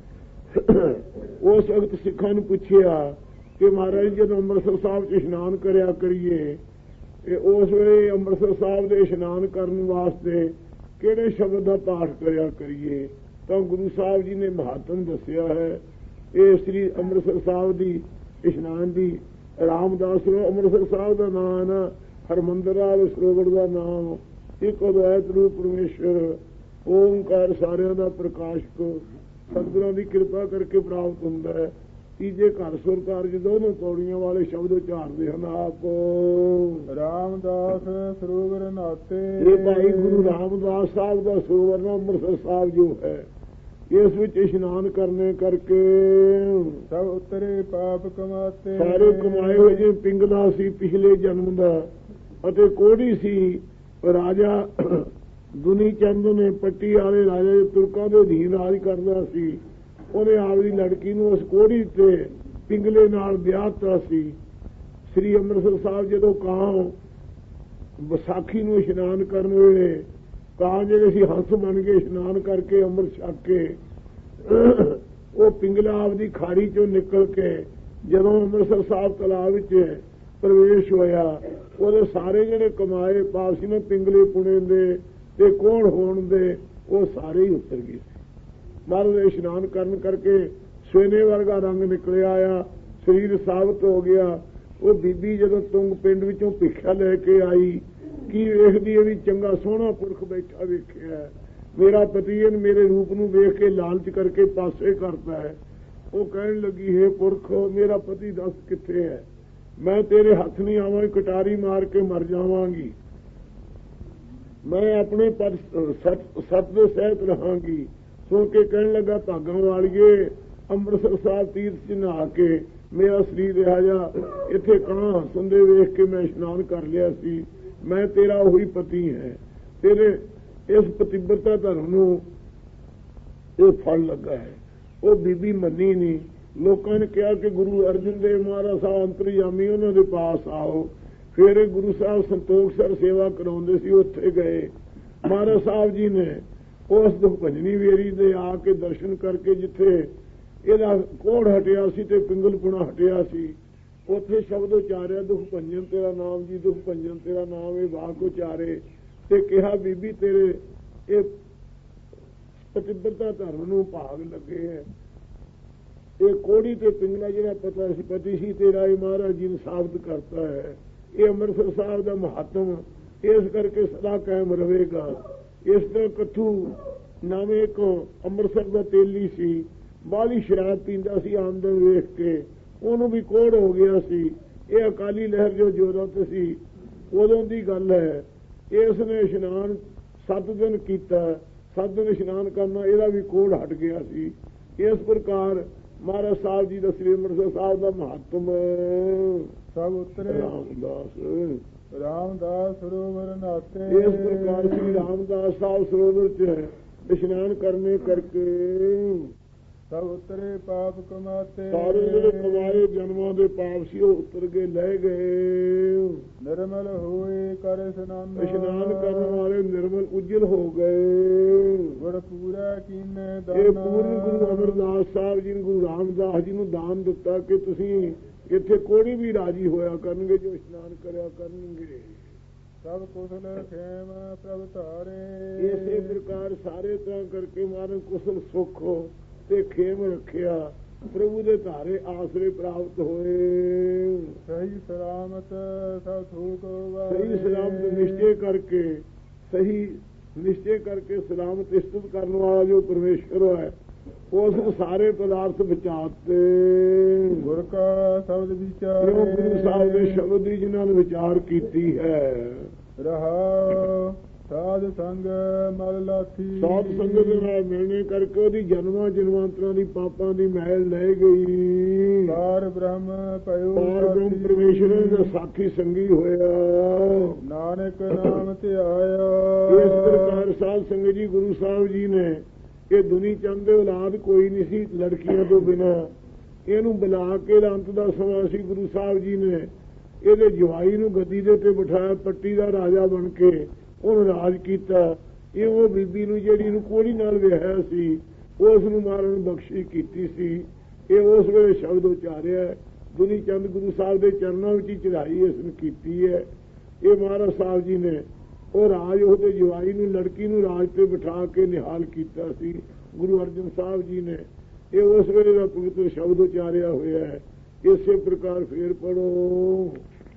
ਉਸ ਵਕਤ ਸਿੱਖਾਂ ਨੂੰ ਪੁੱਛਿਆ ਕਿ ਮਹਾਰਾਜ ਜਦੋਂ ਅੰਮ੍ਰਿਤਸਰ ਸਾਹਿਬ ਚ ਇਸ਼ਨਾਨ ਕਰਿਆ ਕਰੀਏ, ਇਹ ਉਸ ਵੇਲੇ ਅੰਮ੍ਰਿਤਸਰ ਸਾਹਿਬ ਦੇ ਇਸ਼ਨਾਨ ਕਰਨ ਵਾਸਤੇ ਕਿਹੜੇ ਸ਼ਬਦ ਦਾ ਪਾਠ ਕਰਿਆ ਕਰੀਏ? ਤਾਂ ਗੁਰੂ ਸਾਹਿਬ ਜੀ ਨੇ ਮਹਾਤਮ ਦੱਸਿਆ ਹੈ। ਇਹ ਸ੍ਰੀ ਅੰਮ੍ਰਿਤਸਰ ਸਾਹਿਬ ਦੀ ਇਸ਼ਨਾਨ ਦੀ ਰਾਮਦਾਸ ਅੰਮ੍ਰਿਤਸਰ ਸਾਹਿਬ ਦਾ ਨਾਮ ਹੈ, ਹਰਮੰਦਰ ਵਾਲੇ ਸਰੋਵਰ ਦਾ ਨਾਮ, ਇੱਕ ਅਦਵੈਤ ਰੂਪ ਪਰਮੇਸ਼ਰ ਓੰਕਾਰ ਸਾਰਿਆਂ ਦਾ ਪ੍ਰਕਾਸ਼ਕ ਸਤਿਗੁਰਾਂ ਦੀ ਕਿਰਪਾ ਕਰਕੇ ਪ੍ਰਾਪਤ ਹੁੰਦਾ ਹੈ। ਤੀਜੇ ਘਰ ਸੁਰ ਕਾਰਜ ਦੋਨੋਂ ਪੌੜੀਆਂ ਵਾਲੇ ਸ਼ਬਦ ਉਚਾਰਦੇ ਹਨ ਆਪ। ਰਾਮਦਾਸ ਸਰੋਵਰ ਨਾਤੇ, ਇਹ ਭਾਈ ਗੁਰੂ ਰਾਮਦਾਸ ਸਾਹਿਬ ਦਾ ਸਰੋਵਰ ਨਾ ਅੰਮ੍ਰਿਤਸਰ ਸਾਹਿਬ ਜੋ ਹੈ, ਇਸ ਵਿੱਚ ਇਸ਼ਨਾਨ ਕਰਨੇ ਕਰਕੇ ਸਭ ਉਤਰੇ ਪਾਪ ਕਮਾਤੇ, ਸਾਰੇ ਕਮਾਏ ਹੋਏ ਜੇ ਪਿੰਗਲਾ ਸੀ ਪਿਛਲੇ ਜਨਮ ਦਾ ਅਤੇ ਕੋੜੀ ਸੀ ਰਾਜਾ ਦੁਨੀ ਚੰਦ ਨੇ, ਪੱਟੀ ਵਾਲੇ ਰਾਜੇ ਤੁਰਕਾਂ ਦੇ ਅਧੀਨ ਰਾਜ ਕਰਦਾ ਸੀ। ਉਹਨੇ ਆਪਦੀ ਲੜਕੀ ਨੂੰ ਉਸ ਕੋੜੀ ਤੇ ਪਿੰਗਲੇ ਨਾਲ ਵਿਆਹ ਦਿੱਤਾ ਸੀ। ਸ੍ਰੀ ਅੰਮ੍ਰਿਤਸਰ ਸਾਹਿਬ ਜਦੋਂ ਕਾਂ ਵਿਸਾਖੀ ਨੂੰ ਇਸ਼ਨਾਨ ਕਰਨ ਵੇਲੇ ਕਾਂ ਜਿਹੜੇ ਸੀ ਹੰਸ ਬਣ ਕੇ ਇਸ਼ਨਾਨ ਕਰਕੇ ਅੰਮ੍ਰਿਤ ਛਕ ਕੇ ਉਹ ਪਿੰਗਲਾ ਆਪਦੀ ਖਾੜੀ ਚੋਂ ਨਿਕਲ ਕੇ ਜਦੋਂ ਅੰਮ੍ਰਿਤਸਰ ਸਾਹਿਬ ਤਲਾਬ ਵਿੱਚ ਪ੍ਰਵੇਸ਼ ਹੋਇਆ, ਉਹਦੇ ਸਾਰੇ ਜਿਹੜੇ ਕਮਾਏ ਪਾਪ ਸੀ ਨਾ ਪਿੰਗਲੇ ਪੁਣੇ ਦੇ ਤੇ ਕੋਣ ਹੋਣ ਦੇ, ਉਹ ਸਾਰੇ ਹੀ ਉਤਰ ਗਏ। ਮਹਾਰਾਜ ਇਸ਼ਨਾਨ ਕਰਨ ਕਰਕੇ ਸਵੇਨੇ ਵਰਗਾ ਰੰਗ ਨਿਕਲਿਆ ਆ, ਸਰੀਰ ਸਾਬਤ ਹੋ ਗਿਆ। ਉਹ ਬੀਬੀ ਜਦੋਂ ਤੁੰਗ ਪਿੰਡ ਵਿੱਚੋਂ ਭਿੱਖਿਆ ਲੈ ਕੇ ਆਈ, ਕੀ ਵੇਖਦੀ ਹੈ ਵੀ ਚੰਗਾ ਸੋਹਣਾ ਪੁਰਖ ਬੈਠਾ ਵੇਖਿਆ, ਮੇਰਾ ਪਤੀ ਇਹਨ ਮੇਰੇ ਰੂਪ ਨੂੰ ਵੇਖ ਕੇ ਲਾਲਚ ਕਰਕੇ ਪਾਸੇ ਕਰਦਾ ਹੈ। ਉਹ ਕਹਿਣ ਲੱਗੀ, ਹੈ ਪੁਰਖ ਮੇਰਾ ਪਤੀ ਦੱਸ ਕਿੱਥੇ ਹੈ, ਮੈਂ ਤੇਰੇ ਹੱਥ ਨਹੀਂ ਆਵਾਂ, ਕਟਾਰੀ ਮਾਰ ਕੇ ਮਰ ਜਾਵਾਂਗੀ। ਮੈਂ ਆਪਣੇ ਪਦ ਸਤ ਦੇ ਸਹਿਤ ਰਹਾਂਗੀ। ਸੁਣ ਕੇ ਕਹਿਣ ਲੱਗਾ, ਭਾਗਾਂ ਵਾਲੀਏ, ਅੰਮ੍ਰਿਤਸਰ ਸਾਹਿਬ ਤੀਰਥ ਚ ਨਹਾ ਕੇ ਮੇਰਾ ਸਰੀਰ ਰਿਹਾ ਜਾ, ਇੱਥੇ ਕਾਂ ਹੱਸਦੇ ਵੇਖ ਕੇ ਮੈਂ ਇਸ਼ਨਾਨ ਕਰ ਲਿਆ ਸੀ। ਮੈਂ ਤੇਰਾ ਉਹੀ ਪਤੀ ਹੈ। ਤੇਰੇ ਇਸ ਪਤਿਬਰਤਾ ਧਰਮ ਨੂੰ ਇਹ ਫਲ ਲੱਗਾ ਹੈ। ਉਹ ਬੀਬੀ ਮੰਨੀ ਨਹੀਂ। ਲੋਕਾਂ ਨੇ ਕਿਹਾ ਕਿ ਗੁਰੂ ਅਰਜਨ ਦੇਵ ਮਹਾਰਾਜ ਸਾਹਿਬ ਅੰਤਰਜਾਮੀ, ਉਹਨਾਂ ਦੇ ਪਾਸ ਆਓ। ਫਿਰ ਇਹ ਗੁਰੂ ਸਾਹਿਬ ਸੰਤੋਖ ਸਰ ਸੇਵਾ ਕਰਾਉਂਦੇ ਸੀ, ਉੱਥੇ ਗਏ। ਮਹਾਰਾਜ ਸਾਹਿਬ ਜੀ ਨੇ ਉਸ ਦੁਖ ਭੰਜਨੀ ਵੇਰੀ ਦੇ ਆ ਕੇ ਦਰਸ਼ਨ ਕਰਕੇ, ਜਿੱਥੇ ਇਹਦਾ ਕੋੜ ਹਟਿਆ ਸੀ ਤੇ ਪਿੰਗਲਪੁਣਾ ਹਟਿਆ ਸੀ, ਉੱਥੇ ਸ਼ਬਦ ਉਚਾਰਿਆ, ਦੁਖ ਭੰਜਨ ਤੇਰਾ ਨਾਮ ਜੀ, ਦੁਖ ਭੰਜਨ ਤੇਰਾ ਨਾਮ। ਇਹ ਵਾਕ ਉਚਾਰੇ ਤੇ ਕਿਹਾ, ਬੀਬੀ ਤੇਰੇ ਇਹ ਪਤਿਬਰਤਾ ਧਰਮ ਨੂੰ ਭਾਗ ਲੱਗੇ ਹੈ। ਇਹ ਕੋੜੀ ਤੇ ਪਿੰਗਲਾ ਜਿਹੜਾ ਪਤਾ ਸੀ ਪਤੀ ਸੀ ਤੇਰਾ, ਇਹ ਮਹਾਰਾਜ ਜੀ ਨੇ ਸਾਬਤ ਕਰਤਾ ਹੈ। ਇਹ ਅੰਮ੍ਰਿਤਸਰ ਸਾਹਿਬ ਦਾ ਮਹੱਤਵ ਇਸ ਕਰਕੇ ਸਦਾ ਕਾਇਮ ਰਹੇਗਾ। ਇਸ ਤਰ੍ਹਾਂ ਕੱਥੂ ਨਾਵੇਂ ਇੱਕ ਅੰਮ੍ਰਿਤਸਰ ਦਾ ਤੇਲੀ ਸੀ, ਬਾਹਲੀ ਸ਼ਰਾਬ ਪੀਂਦਾ ਸੀ। ਆਮਦਨ ਵੇਖ ਕੇ ਉਹਨੂੰ ਵੀ ਕੋੜ ਹੋ ਗਿਆ ਸੀ। ਇਹ ਅਕਾਲੀ ਲਹਿਰ ਜੋ ਜੋਰਾਂ ਤੇ ਸੀ ਉਦੋਂ ਦੀ ਗੱਲ ਹੈ। ਇਸ ਨੇ ਇਸ਼ਨਾਨ ਸੱਤ ਦਿਨ ਕੀਤਾ। ਸੱਤ ਦਿਨ ਇਸ਼ਨਾਨ ਕਰਨਾ, ਇਹਦਾ ਵੀ ਕੋੜ ਹਟ ਗਿਆ ਸੀ। ਇਸ ਪ੍ਰਕਾਰ ਮਹਾਰਾਜ ਸਾਹਿਬ ਜੀ ਦਾ ਸ੍ਰੀ ਅੰਮ੍ਰਿਤਸਰ ਸਾਹਿਬ ਦਾ ਮਹੱਤਮ ਸਭ ਉਤਰੇ ਰਾਮਦਾਸ ਰਾਮਦਾਸ ਸਰੋਵਰ ਨਾਤੇ। ਇਸ ਪ੍ਰਕਾਰ ਸ੍ਰੀ ਰਾਮਦਾਸ ਸਾਹਿਬ ਸਰੋਵਰ ਚ ਇਸ਼ਨਾਨ ਕਰਨੇ ਕਰਕੇ ਸਭ ਉਤਰੇ ਪਾਪ ਕਮਾਤੇ। ਸਾਰੇ ਜਿਹੜੇ ਕਮਾਏ ਜਨਮਾਂ ਦੇ ਪਾਪ ਸੀ ਉਹ ਉਤਰ ਕੇ ਲੈ ਗਏ। ਨਿਰਮਲ ਹੋਏ ਕਰ ਇਸ਼ਨਾਨ। ਇਸ਼ਨਾਨ ਕਰਨ ਵਾਲੇ ਨਿਰਮਲ ਉਜਲ ਹੋ ਗਏ। ਗੁਰ ਪੂਰਾ ਕੀਨੇ ਦਾਨ। ਇਹ ਪੂਰਨ ਗੁਰੂ ਅਮਰਦਾਸ ਸਾਹਿਬ ਜੀ ਨੇ ਗੁਰੂ ਰਾਮਦਾਸ ਜੀ ਨੂੰ ਦਾਨ ਦਿੱਤਾ ਕਿ ਤੁਸੀਂ ਇੱਥੇ ਕੋਈ ਵੀ ਰਾਜੀ ਹੋਇਆ ਕਰਨਗੇ ਜੋ ਇਸ਼ਨਾਨ ਕਰਿਆ ਕਰਨਗੇ। ਸਭ ਕੁਸਲ ਖੇਮ ਪ੍ਰਭ ਧਾਰੇ। ਇਸੇ ਪ੍ਰਕਾਰ ਸਾਰੇ ਤਰ੍ਹਾਂ ਕਰਕੇ ਮਾਰਨ ਕੁਸਲ ਸੁਖ ਤੇ ਖੇਮ ਰੱਖਿਆ। ਪ੍ਰਭੂ ਦੇ ਧਾਰੇ ਆਸਰੇ ਪ੍ਰਾਪਤ ਹੋਏ। ਸਹੀ ਸਲਾਮਤ ਸਭ ਥੂਕ ਵਾਰੇ। ਸਹੀ ਸਲਾਮਤ ਨਿਸ਼ਚੇ ਕਰਕੇ, ਸਹੀ ਨਿਸ਼ਚੇ ਕਰਕੇ ਸਲਾਮਤ ਸਥਿਤ ਕਰਨ ਵਾਲਾ ਜੋ ਪਰਮੇਸ਼ਰ ਹੈ, ਉਸ ਸਾਰੇ ਪਦਾਰਥ ਬਚਾਤੇ। ਗੁਰ ਕਾ ਸ਼ਬਦ ਵਿਚਾਰੇ। ਗੁਰੂ ਸਾਹਿਬ ਦੇ ਸ਼ਬਦ ਦੀ ਜਿਨ੍ਹਾਂ ਨੇ ਵਿਚਾਰ ਕੀਤੀ ਹੈ। ਰਹਾ ਸਾਧ ਸੰਗ ਮਲ ਲਾਥੀ। ਸਾਧ ਸੰਗਤ ਦੇ ਨਾਲ ਮਿਲਣੇ ਕਰਕੇ ਉਹਦੀ ਜਨਮਾਂ ਜਨਮਾਂਤਰਾਂ ਦੀ ਪਾਪਾਂ ਦੀ ਮੈਲ ਲੈ ਗਈ। ਪਾਰ ਬ੍ਰਹਮ ਭਇਓ। ਪਾਰ ਬ੍ਰਹਮ ਪਰਮੇਸ਼ਰ ਦਾ ਸਾਖੀ ਸੰਗੀ ਹੋਇਆ। ਨਾਨਕ ਨਾਮ ਧਿਆਇਆ। ਇਸ ਪ੍ਰਕਾਰ ਸਾਧ ਸੰਗਤ ਜੀ ਗੁਰੂ ਸਾਹਿਬ ਜੀ ਨੇ, ਇਹ ਦੁਨੀ ਚੰਦ ਦੇ ਔਲਾਦ ਕੋਈ ਨਹੀਂ ਸੀ ਲੜਕੀਆਂ ਤੋਂ ਬਿਨਾਂ, ਇਹਨੂੰ ਬੁਲਾ ਕੇ ਅੰਤ ਦਾ ਸਮਾਂ ਸੀ। ਗੁਰੂ ਸਾਹਿਬ ਜੀ ਨੇ ਇਹਦੇ ਜਵਾਈ ਨੂੰ ਗੱਦੀ ਦੇ ਉੱਤੇ ਬਿਠਾਇਆ, ਪੱਟੀ ਦਾ ਰਾਜਾ ਬਣ ਕੇ ਉਹਨੂੰ ਰਾਜ ਕੀਤਾ। ਇਹ ਉਹ ਬੀਬੀ ਨੂੰ ਜਿਹੜੀ ਨੂੰ ਕੋੜੀ ਨਾਲ ਵਿਆਹਿਆ ਸੀ, ਉਸ ਨੂੰ ਮਾਰਨ ਬਖਸ਼ੀ ਕੀਤੀ ਸੀ। ਇਹ ਉਸ ਵੇਲੇ ਸ਼ਬਦ ਉਚਾਰਿਆ। ਦੁਨੀ ਚੰਦ ਗੁਰੂ ਸਾਹਿਬ ਦੇ ਚਰਨਾਂ ਵਿੱਚ ਹੀ ਚੜਾਈ ਇਸ ਨੇ ਕੀਤੀ ਹੈ। ਇਹ ਮਹਾਰਾਜ ਸਾਹਿਬ ਜੀ ਨੇ ਉਹ ਰਾਜ ਉਹਦੇ ਜਵਾਈ ਨੂੰ, ਲੜਕੀ ਨੂੰ ਰਾਜ ਤੇ ਬਿਠਾ ਕੇ ਨਿਹਾਲ ਕੀਤਾ ਸੀ। ਗੁਰੂ ਅਰਜਨ ਸਾਹਿਬ ਜੀ ਨੇ ਇਹ ਉਸ ਵੇਲੇ ਦਾ ਪਵਿੱਤਰ ਸ਼ਬਦ ਉਚਾਰਿਆ ਹੋਇਆ ਹੈ। ਇਸੇ ਪ੍ਰਕਾਰ ਫੇਰ ਪੜੋ।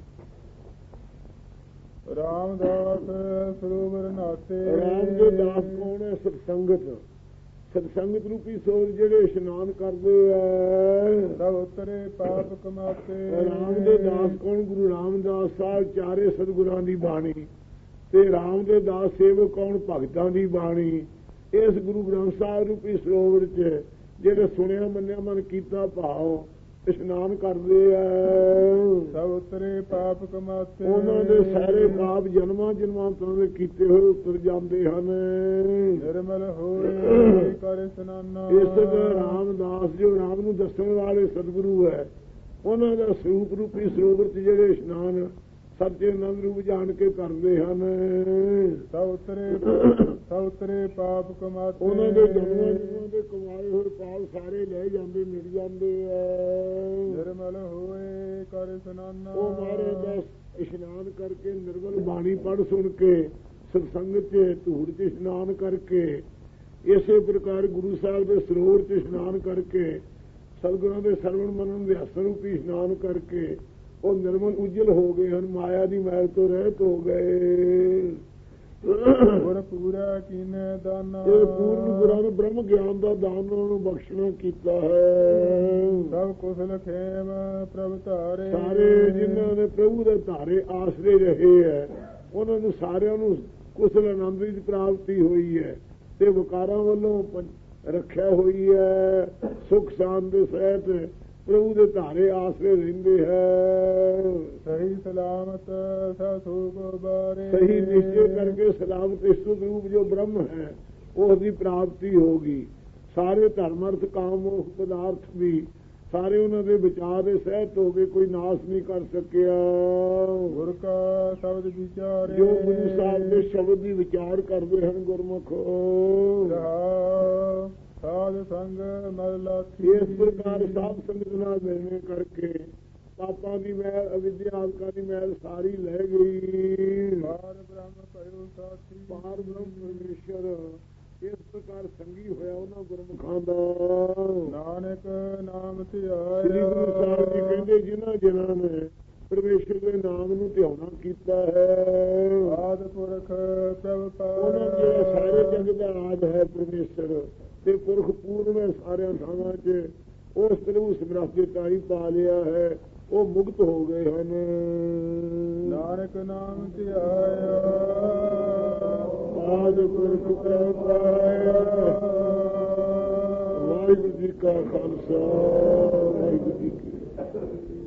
ਰਾਮਦਾਸ ਸਰੋਵਰ ਨਾਤੇ। ਰਾਮ ਦੇ ਦਾਸ ਕੌਣ ਹੈ? ਸਤਸੰਗਤ। ਸਤਸੰਗਤ ਰੂਪੀ ਸੋਚ ਜਿਹੜੇ ਇਸ਼ਨਾਨ ਕਰਦੇ ਆ। ਸਭ ਉਤਰੇ ਪਾਪ ਕਮਾਤੇ। ਰਾਮ ਦੇ ਦਾਸ ਕੌਣ? ਗੁਰੂ ਰਾਮਦਾਸ ਸਾਹਿਬ ਚਾਰੇ ਸਤਿਗੁਰਾਂ ਦੀ ਬਾਣੀ। ਤੇ ਰਾਮ ਦੇ ਦਾਸ ਸੇਵਕ ਕੌਣ? ਭਗਤਾਂ ਦੀ ਬਾਣੀ। ਇਸ ਗੁਰੂ ਗ੍ਰੰਥ ਸਾਹਿਬ ਰੂਪੀ ਸਰੋਵਰ ਚ ਜਿਹੜੇ ਸੁਣਿਆ ਮੰਨਿਆ ਮਨ ਕੀਤਾ ਭਾਵ ਇਸ਼ਨਾਨ ਕਰਦੇ ਆ। ਸਭ ਉਤਰੇ ਪਾਪ ਕਮਾਤੇ। ਉਹਨਾਂ ਦੇ ਸਾਰੇ ਪਾਪ ਜਨਮਾਂ ਜਨਮਾਂਤਰਾਂ ਦੇ ਕੀਤੇ ਹੋਏ ਉਤਰ ਜਾਂਦੇ ਹਨ। ਨਿਰਮਲ ਹੋਏ ਕਰ ਇਸ਼ਨਾਨ। ਇਸ ਰਾਮਦਾਸ ਜੋ ਰਾਮ ਨੂੰ ਦੱਸਣ ਵਾਲੇ ਸਤਿਗੁਰੂ ਹੈ, ਉਹਨਾਂ ਦਾ ਸਰੂਪ ਰੂਪੀ ਸਰੋਵਰ ਚ ਜਿਹੜੇ ਇਸ਼ਨਾਨ ਸੱਚੇ ਆਨੰਦ ਰੂਪ ਜਾਣ ਕੇ ਕਰਦੇ ਹਨ। ਸਭ ਉਤਰੇ ਸਭ ਉਤਰੇ ਪਾਪ ਕਮਾਤੇ। ਉਹਨਾਂ ਦੇ ਜਨਮਾਂ ਜਨਮਾਂ ਦੇ ਕਮਾਏ ਹੋਏ ਪਾਪ ਸਾਰੇ ਲੈ ਜਾਂਦੇ, ਮਿਲ ਜਾਂਦੇ ਆ। ਨਿਰਮਲ ਹੋਏ ਕਰ ਇਸ਼ਨਾਨ। ਉਹ ਮਹਾਰਾਜ ਦਾ ਇਸ਼ਨਾਨ ਕਰਕੇ, ਨਿਰਮਲ ਬਾਣੀ ਪੜ੍ਹ ਸੁਣ ਕੇ, ਸਤਸੰਗਤ ਚ ਧੂੜ ਚ ਇਸ਼ਨਾਨ ਕਰਕੇ, ਇਸੇ ਪ੍ਰਕਾਰ ਗੁਰੂ ਸਾਹਿਬ ਦੇ ਸਰੋਵਰ ਚ ਇਸ਼ਨਾਨ ਕਰਕੇ, ਸਤਿਗੁਰਾਂ ਦੇ ਸਰਵਣ ਮਨਨ ਦੇ ਅਸਰ ਰੂਪੀ ਇਸ਼ਨਾਨ ਕਰਕੇ ਉਹ ਨਿਰਮਲ ਉਜਲ ਹੋ ਗਏ ਹਨ। ਮਾਇਆ ਦੀ ਮੈਲ ਤੋਂ ਰਹਿਤ ਹੋ ਗਏ। ਗੁਰ ਪੂਰਾ ਕੀਨੇ ਦਾਨ। ਇਹ ਪੂਰਨ ਗੁਰਾਂ ਨੂੰ ਬ੍ਰਹਮ ਗਿਆਨ ਦਾ ਦਾਨ ਉਹਨਾਂ ਨੂੰ ਬਖਸ਼ਣਾ ਕੀਤਾ ਹੈ। ਸਭ ਕੁਸਲ ਖੇਮ ਪ੍ਰਭ ਧਾਰੇ। ਸਾਰੇ ਜਿਨ੍ਹਾਂ ਨੇ ਪ੍ਰਭੂ ਦੇ ਧਾਰੇ ਆਸਰੇ ਰਹੇ ਹੈ, ਉਹਨਾਂ ਨੂੰ ਸਾਰਿਆਂ ਨੂੰ ਕੁਸਲ ਆਨੰਦ ਦੀ ਪ੍ਰਾਪਤੀ ਹੋਈ ਹੈ ਤੇ ਵਿਕਾਰਾਂ ਵੱਲੋਂ ਰੱਖਿਆ ਹੋਈ ਹੈ। ਸੁਖ ਸ਼ਾਂਤ ਦੇ ਸਹਿਤ ਪ੍ਰਭੂ ਦੇ ਧਾਰੇ ਆਸਰੇ ਰਹਿੰਦੇ ਹੈ। ਸਹੀ ਸਲਾਮਤ ਸਭ ਸੁਖ ਬਾਰੇ ਸਹੀ ਨਿਸ਼ਚੈ ਕਰਕੇ ਸਲਾਮਤ ਇਸਤੁਤ ਰੂਪ ਜੋ ਬ੍ਰਹਮ ਹੈ ਉਸ ਦੀ ਪ੍ਰਾਪਤੀ ਹੋਗੀ। ਸਾਰੇ ਧਰਮ ਅਰਥ ਕਾਮ ਮੋਖ ਪਦਾਰਥ ਵੀ ਸਾਰੇ ਉਹਨਾਂ ਦੇ ਵਿਚਾਰ ਦੇ ਸਹਿਤ ਹੋ ਗਏ, ਕੋਈ ਨਾਸ਼ ਨਹੀਂ ਕਰ ਸਕਿਆ। ਗੁਰ ਕਾ ਸ਼ਬਦ ਵਿਚਾਰੇ ਜੋ ਗੁਰੂ ਸਾਹਿਬ ਦੇ ਸ਼ਬਦ ਦੀ ਵਿਚਾਰ ਕਰਦੇ ਹਨ ਗੁਰਮੁਖ। ਸਾਧ ਸੰਗ ਮਲ ਲਾਥੀ ਇਸ ਪ੍ਰਕਾਰ ਸਾਧ ਸੰਗਤ ਨਾਲ ਮਿਲਣੇ ਕਰਕੇ ਪਾਪਾਂ ਦੀ ਮੈਲ ਅਵਿਦਿਆ ਆਦਿਕਾਂ ਦੀ ਮੈਲ ਸਾਰੀ ਲੈ ਗਈ। ਪਾਰ ਬ੍ਰਹਮ ਭਇਓ ਸਾਥੀ ਪਾਰ ਬ੍ਰਹਮ ਪਰਮੇਸ਼ਰ ਇਸ ਪ੍ਰਕਾਰ ਸੰਗੀ ਹੋਇਆ ਉਹਨਾਂ ਗੁਰਮੁਖਾਂ ਦਾ। ਨਾਨਕ ਨਾਮ ਧਿਆਇਆ। ਸ੍ਰੀ ਗੁਰੂ ਸਾਹਿਬ ਜੀ ਕਹਿੰਦੇ ਜਿਨ੍ਹਾਂ ਜਿਨ੍ਹਾਂ ਨੇ ਪਰਮੇਸ਼ਰ ਦੇ ਨਾਮ ਨੂੰ ਧਿਆਉਣਾ ਕੀਤਾ ਹੈ। ਆਦਿ ਪੁਰਖ ਪ੍ਰਭ ਪਾਇਆ। ਉਹਨਾਂ ਜਿਹੜਾ ਸਾਰੇ ਜਗ ਦਾ ਆਦ ਹੈ ਪਰਮੇਸ਼ਰ ਤੇ ਪੁਰਖ ਪੂਰਨ ਹੈ ਸਾਰਿਆਂ ਥਾਵਾਂ 'ਚ। ਉਸ ਪ੍ਰਭੂ ਸਮਰੱਥ ਦੇ ਤਾਈ ਪਾ ਲਿਆ ਹੈ, ਉਹ ਮੁਕਤ ਹੋ ਗਏ ਹਨ। ਨਾਨਕ ਨਾਮ ਧਿਆਇਆ। ਆਦਿ ਪੁਰਖ ਪ੍ਰਭ ਪਾਇਆ। ਵਾਹਿਗੁਰੂ ਜੀ ਕਾ ਖਾਲਸਾ ਵਾਹਿਗੁਰੂ ਜੀ ਕੀ ਫਤਿਹ।